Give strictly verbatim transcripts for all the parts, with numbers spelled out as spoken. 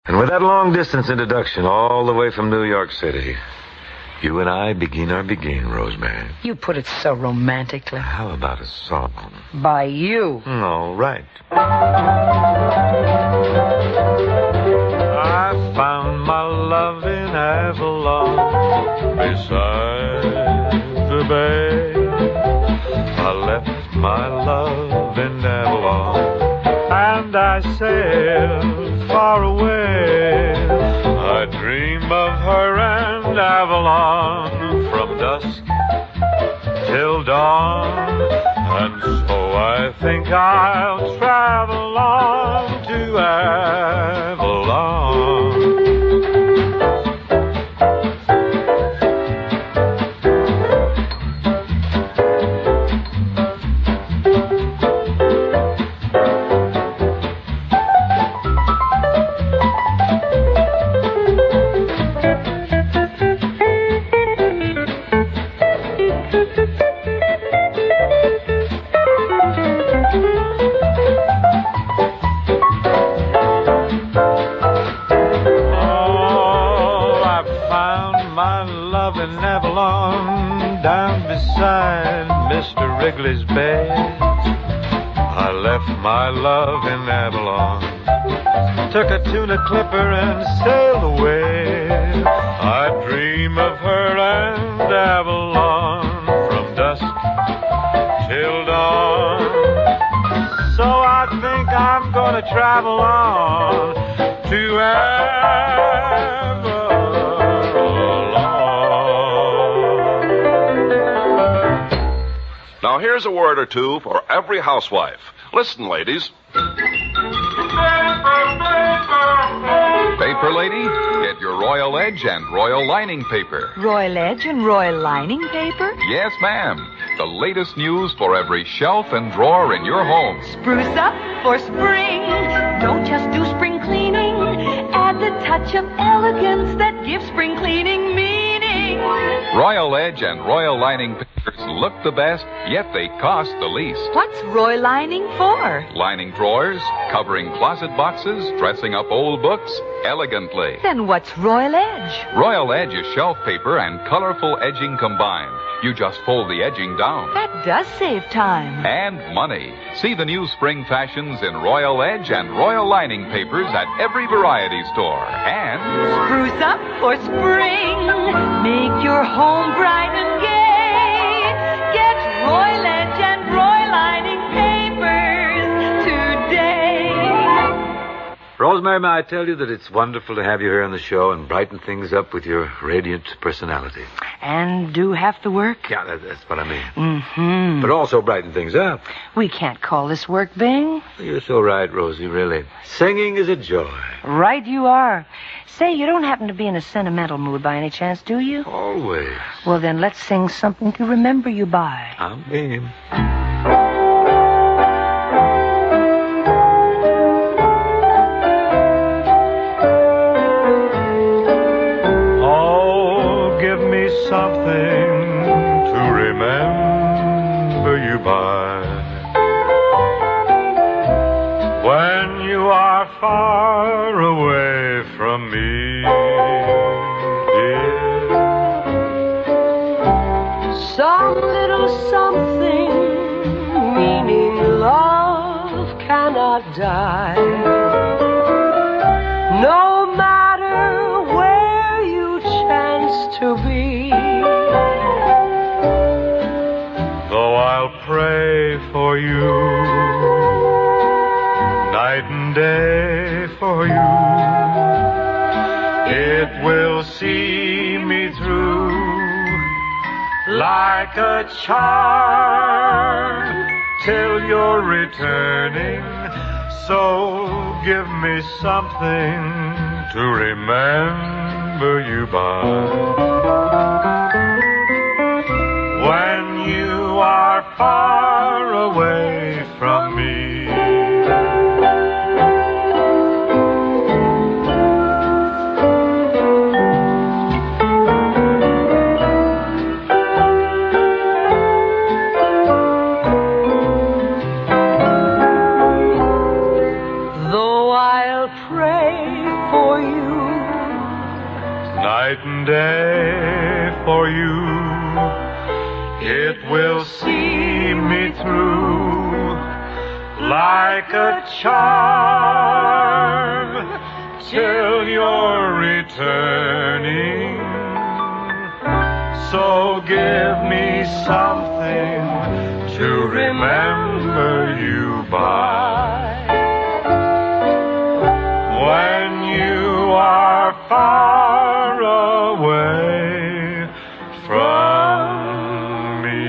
And with that long-distance introduction all the way from New York City, you and I begin our beginning, Rosemary. You put it so romantically. How about a song? By you. All right. I found my love in Avalon, beside the bay. I left my love in Avalon, and I sailed far away. I dream of her and Avalon from dusk till dawn, and so I think I'll travel on to Avalon. Down beside Mister Wrigley's bed, I left my love in Avalon, took a tuna clipper and sailed away. I dream of her and Avalon from dusk till dawn, so I think I'm gonna travel on to Avalon. Now, here's a word or two for every housewife. Listen, ladies. Paper lady, get your Royal Edge and Royal Lining paper. Royal Edge and Royal Lining paper? Yes, ma'am. The latest news for every shelf and drawer in your home. Spruce up for spring. Don't just do spring cleaning. Add the touch of elegance that gives spring cleaning meaning. Royal Edge and Royal Lining papers look the best, yet they cost the least. What's Royal Lining for? Lining drawers, covering closet boxes, dressing up old books elegantly. Then what's Royal Edge? Royal Edge is shelf paper and colorful edging combined. You just fold the edging down. That does save time. And money. See the new spring fashions in Royal Edge and Royal Lining papers at every variety store. And spruce up for spring. Make your home bright and gay. Get Royal Edge and Royal Lining papers today. Rosemary, may I tell you that it's wonderful to have you here on the show and brighten things up with your radiant personality. And do half the work? Yeah, that, that's what I mean. Mm-hmm. But also brighten things up. We can't call this work, Bing. You're so right, Rosie, really. Singing is a joy. Right you are. Say, you don't happen to be in a sentimental mood by any chance, do you? Always. Well, then let's sing something to remember you by. I'm game. Something to remember you by. When you are far away from me, dear. Some little something meaning love cannot die. No matter where you chance to be. I'll pray for you, night and day for you. It will see me through like a charm till you're returning. So give me something to remember you by. When you are far away from me. Though I'll pray for brighten day for you. It will see me through like a charm till you're returning. So give me something to remember you by. When you are far away from me.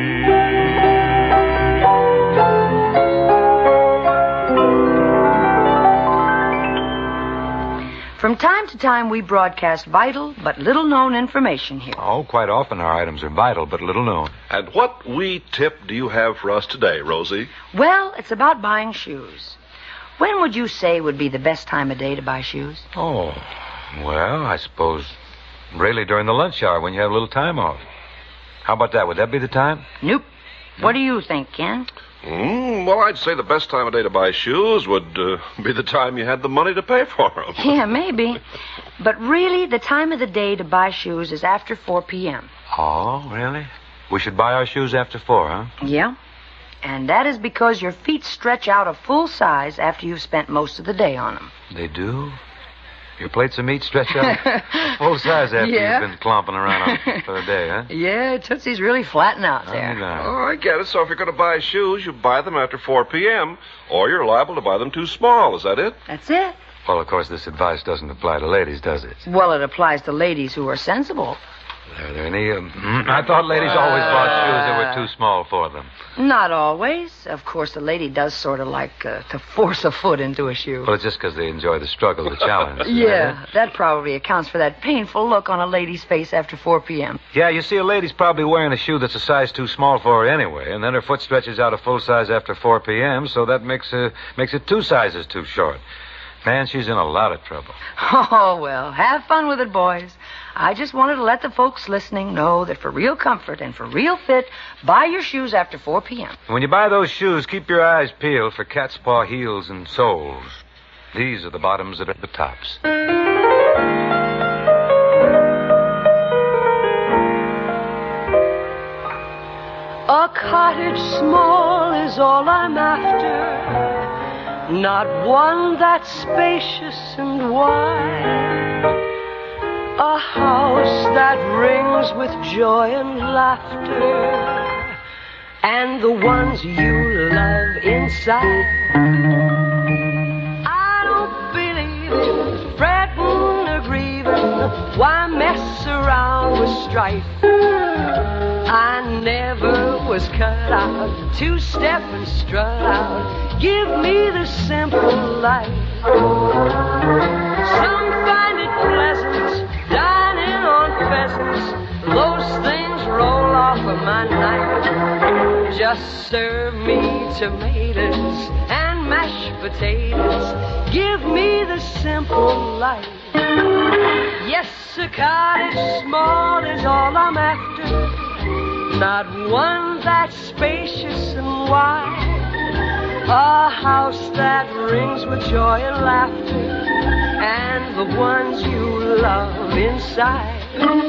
From time to time, we broadcast vital but little-known information here. Oh, quite often our items are vital but little known. And what wee tip do you have for us today, Rosie? Well, it's about buying shoes. When would you say would be the best time of day to buy shoes? Oh, well, I suppose really during the lunch hour when you have a little time off. How about that? Would that be the time? Nope. What do you think, Ken? Mm, well, I'd say the best time of day to buy shoes would uh, be the time you had the money to pay for them. Yeah, maybe. But really, the time of the day to buy shoes is after four p.m. Oh, really? We should buy our shoes after four, huh? Yeah. And that is because your feet stretch out a full size after you've spent most of the day on them. They do? Your plates of meat stretch out full size after Yeah. you've been clomping around on them for a day, huh? Yeah, Tootsie's really flatten out there. Oh, no. Oh, I get it. So if you're going to buy shoes, you buy them after four p.m., or you're liable to buy them too small. Is that it? That's it. Well, of course, this advice doesn't apply to ladies, does it? Well, it applies to ladies who are sensible. Are there any... Um, I thought ladies always bought shoes that were too small for them. Not always. Of course, a lady does sort of like uh, to force a foot into a shoe. Well, it's just because they enjoy the struggle, the challenge. Yeah, that probably accounts for that painful look on a lady's face after four p.m. Yeah, you see, a lady's probably wearing a shoe that's a size too small for her anyway, and then her foot stretches out a full size after four p.m., so that makes, uh, makes it two sizes too short. Man, she's in a lot of trouble. Oh, well, have fun with it, boys. I just wanted to let the folks listening know that for real comfort and for real fit, buy your shoes after four p.m. When you buy those shoes, keep your eyes peeled for cat's paw heels and soles. These are the bottoms that are the tops. A cottage small is all I'm after, not one that's spacious and wide. A house that rings with joy and laughter, and the ones you love inside. I don't believe in fretting or grieving, why mess around with strife? I never was cut out to step and strut out. Give me the simple life. Some find it pleasant, dining on pheasants. Those things roll off of my knife. Just serve me tomatoes and mashed potatoes. Give me the simple life. Yes, a cottage small is all I'm after, not one that's spacious and wide. A house that rings with joy and laughter, and the ones you love inside.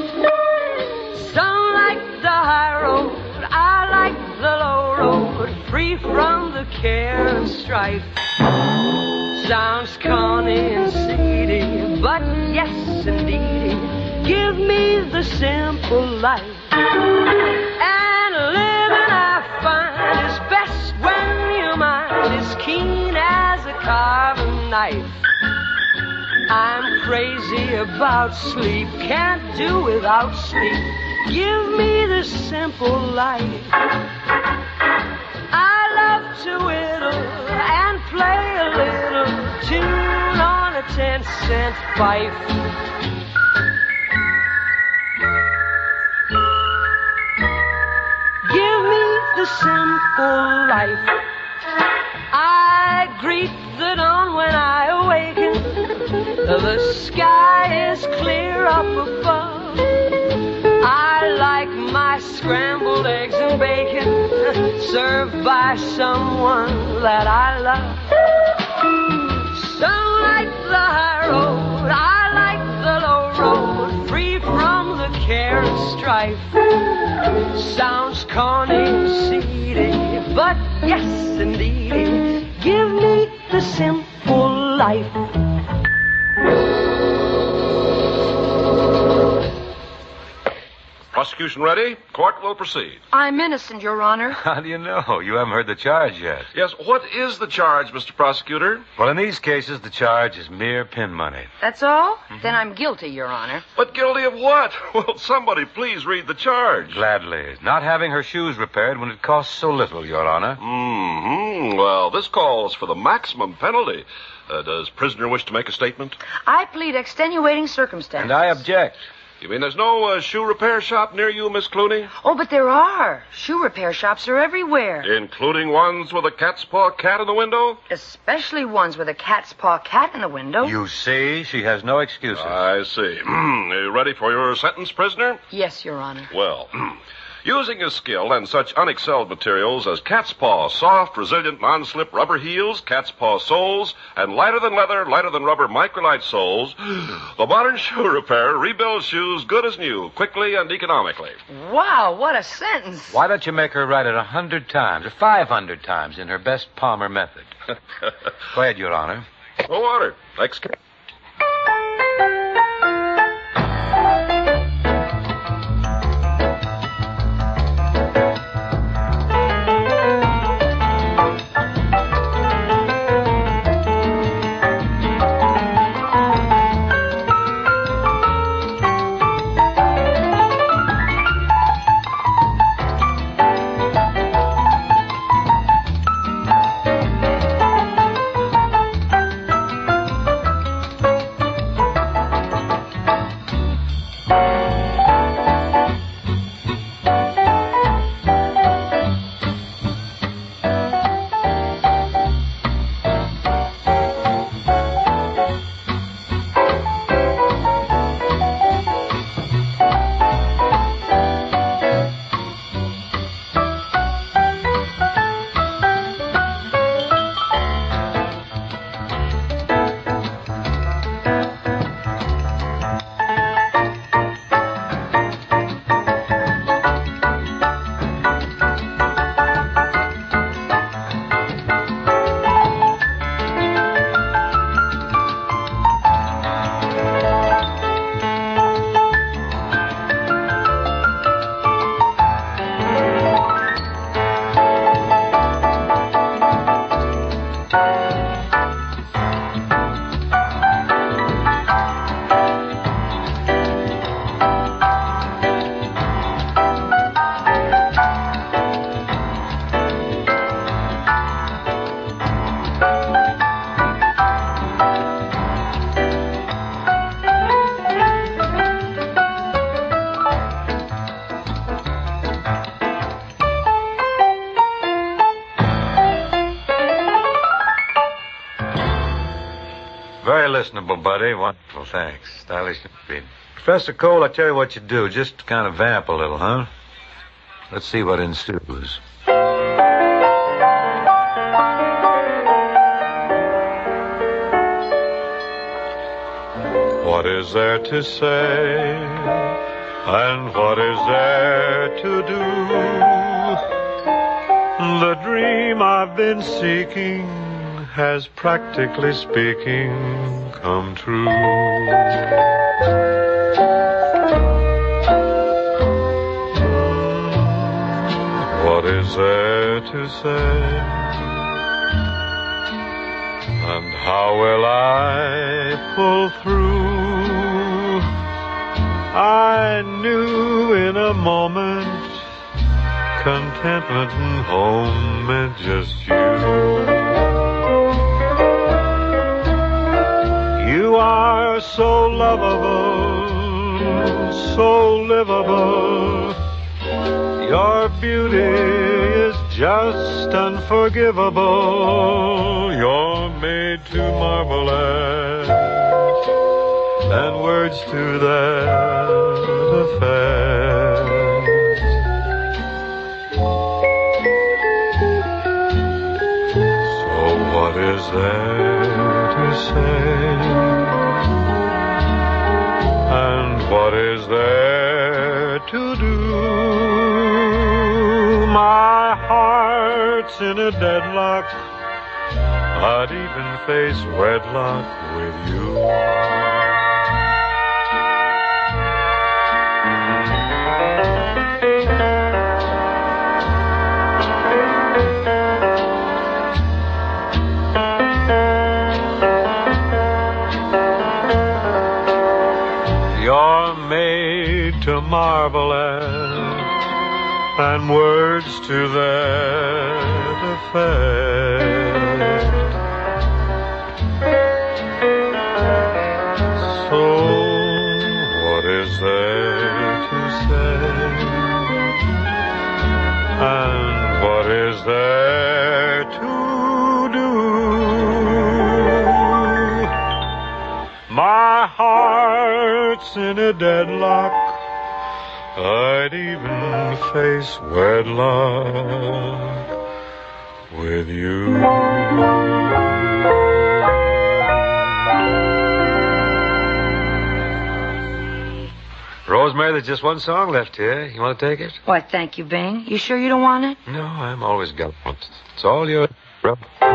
Some like the high road, I like the low road, free from the care and strife. Sounds corny and seedy, but yes indeedy, give me the simple life. And living I find is best when your mind is keen as a carving knife. I'm crazy about sleep, can't do without sleep. Give me the simple life. I love to whittle and play a little tune on a ten cent fife. Give me the simple life. I greet the dawn when I awaken. The sky is clear up above. I like my scrambled eggs and bacon served by someone that I love. Some like the high road, I like the low road, free life. Sounds conceited, but yes, indeed, give me the simple life. Prosecution ready? Court will proceed. I'm innocent, Your Honor. How do you know? You haven't heard the charge yet. Yes, what is the charge, Mister Prosecutor? Well, in these cases, the charge is mere pin money. That's all? Mm-hmm. Then I'm guilty, Your Honor. But guilty of what? Well, somebody please read the charge. Gladly. Not having her shoes repaired when it costs so little, Your Honor. Mm-hmm. Well, this calls for the maximum penalty. Uh, does prisoner wish to make a statement? I plead extenuating circumstances. And I object. You mean there's no uh, shoe repair shop near you, Miss Clooney? Oh, but there are. Shoe repair shops are everywhere. Including ones with a cat's paw cat in the window? Especially ones with a cat's paw cat in the window. You see, she has no excuses. I see. Are you ready for your sentence, prisoner? Yes, Your Honor. Well, using his skill and such unexcelled materials as cat's paw, soft, resilient, non-slip rubber heels, cat's paw soles, and lighter than leather, lighter than rubber microlite soles, the modern shoe repairer rebuilds shoes good as new, quickly and economically. Wow, what a sentence. Why don't you make her write it a hundred times, or five hundred times in her best Palmer method? Go ahead, Your Honor. No order. Next case. Very listenable, buddy. Wonderful, thanks. Stylish. Professor Cole, I tell you what you do. Just kind of vamp a little, huh? Let's see what ensues. What is there to say, and what is there to do? The dream I've been seeking has, practically speaking, come true. What is there to say? And how will I pull through? I knew in a moment contentment and home meant just you. You are so lovable, so livable. Your beauty is just unforgivable. You're made to marvel at, and words to that effect. So what is there to say? And what is there there to do? My heart's in a deadlock. I'd even face wedlock with you. You're made to marvel at, and words to that effect. So what is there to say? And what is there to do? My heart's in a deadlock. I'd even face wedlock with you. Rosemary, there's just one song left here. You want to take it? Why, thank you, Bing. You sure you don't want it? No, I'm always got one. It's all yours, bro.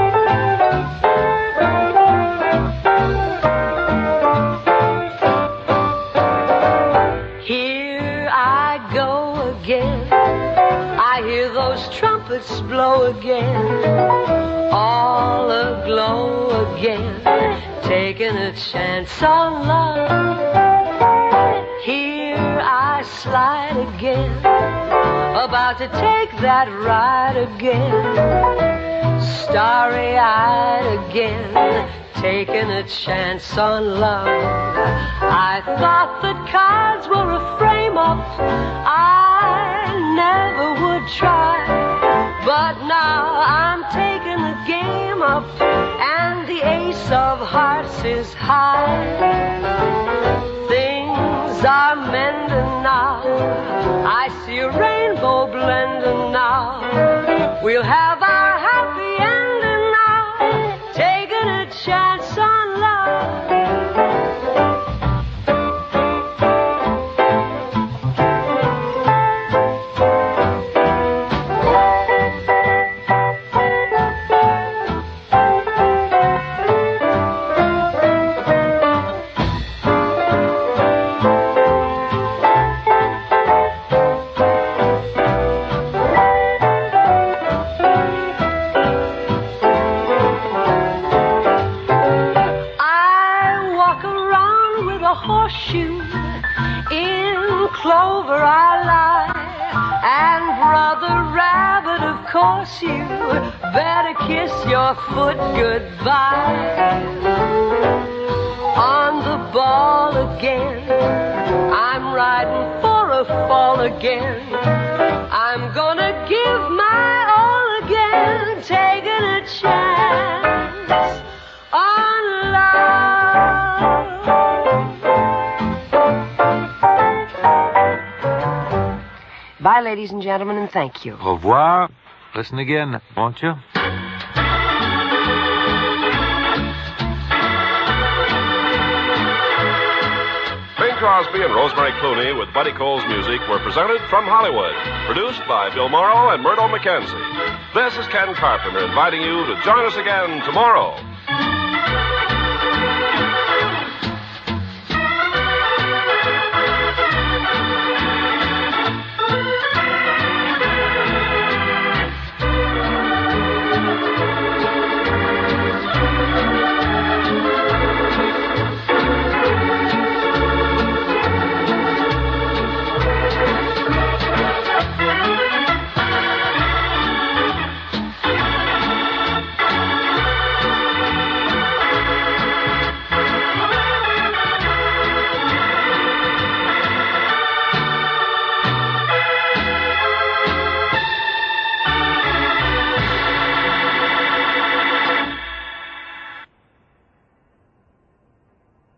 Here I go again. I hear those trumpets blow again. All aglow again. Taking a chance on love. Here I slide again, about to take that ride again, starry-eyed again, taking a chance on love. I thought that cards were a frame-up I never would try, but now I'm taking the game up, and the ace of hearts is high. Are mending now. I see a rainbow blending now. We'll have our happy ending now. Taking a chance on love. Horseshoe in clover I lie, and brother rabbit, of course you better kiss your foot goodbye. On the ball again, I'm riding for a fall again. I'm gonna give my all again, taking a chance on love. Bye, ladies and gentlemen, and thank you. Au revoir. Listen again, won't you? Bing Crosby and Rosemary Clooney with Buddy Cole's music were presented from Hollywood. Produced by Bill Morrow and Murdo McKenzie. This is Ken Carpenter inviting you to join us again tomorrow